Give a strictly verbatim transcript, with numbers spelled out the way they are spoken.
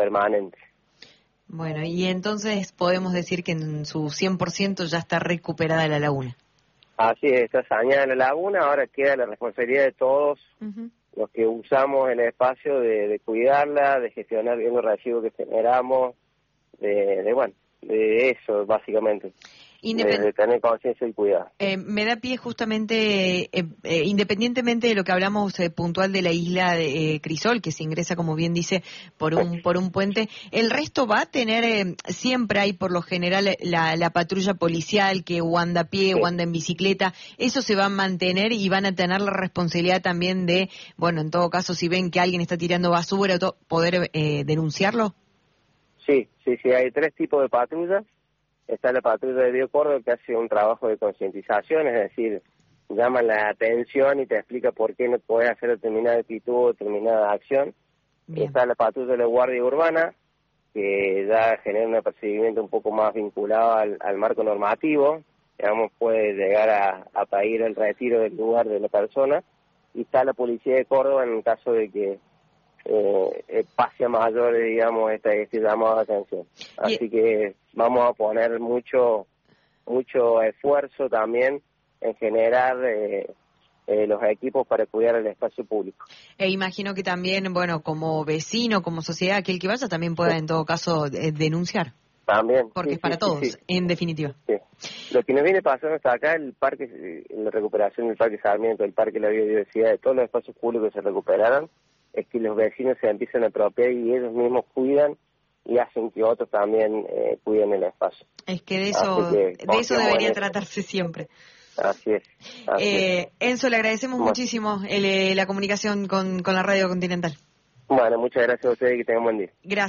permanente. Bueno, y entonces podemos decir que en su cien por ciento ya está recuperada la laguna. Así es, está saneada la laguna, ahora queda la responsabilidad de todos uh-huh. los que usamos el espacio de, de cuidarla, de gestionar bien los residuos que generamos, de, de bueno, de eso básicamente. Independ- de, de tener conciencia y cuidado. Eh, me da pie justamente, eh, eh, independientemente de lo que hablamos eh, puntual de la isla de eh, Crisol, que se ingresa, como bien dice, por un por un puente, ¿el resto va a tener, eh, siempre hay por lo general la, la patrulla policial que o anda a pie sí. o anda en bicicleta, eso se va a mantener y van a tener la responsabilidad también de, bueno, en todo caso, si ven que alguien está tirando basura, poder eh, denunciarlo? Sí, sí, sí, hay tres tipos de patrullas. Está la patrulla de Río Córdoba que hace un trabajo de concientización, es decir, llama la atención y te explica por qué no puedes hacer determinada actitud o determinada acción. Bien. Está la patrulla de la Guardia Urbana, que ya genera un apercibimiento un poco más vinculado al, al marco normativo, digamos, puede llegar a, a pedir el retiro del lugar de la persona. Y está la Policía de Córdoba en el caso de que Eh, eh, pase a mayores, digamos, este, este llamado de atención. Así y... que vamos a poner mucho mucho esfuerzo también en generar eh, eh, los equipos para cuidar el espacio público. E imagino que también, bueno, como vecino, como sociedad, aquel que vaya también pueda, sí. en todo caso, eh, denunciar. También. Porque sí, es para sí, todos, sí, sí. en definitiva. Sí. Lo que nos viene pasando hasta acá, el parque, la recuperación del Parque Sarmiento, el Parque de la Biodiversidad, de todos los espacios públicos que se recuperaron, es que los vecinos se empiezan a apropiar y ellos mismos cuidan y hacen que otros también eh, cuiden el espacio. Es que de eso, que, de eso debería tratarse siempre. Así es. Así eh, es. Enzo, le agradecemos bueno. muchísimo el, la comunicación con, con la Radio Continental. Bueno, muchas gracias a ustedes y que tengan buen día. Gracias.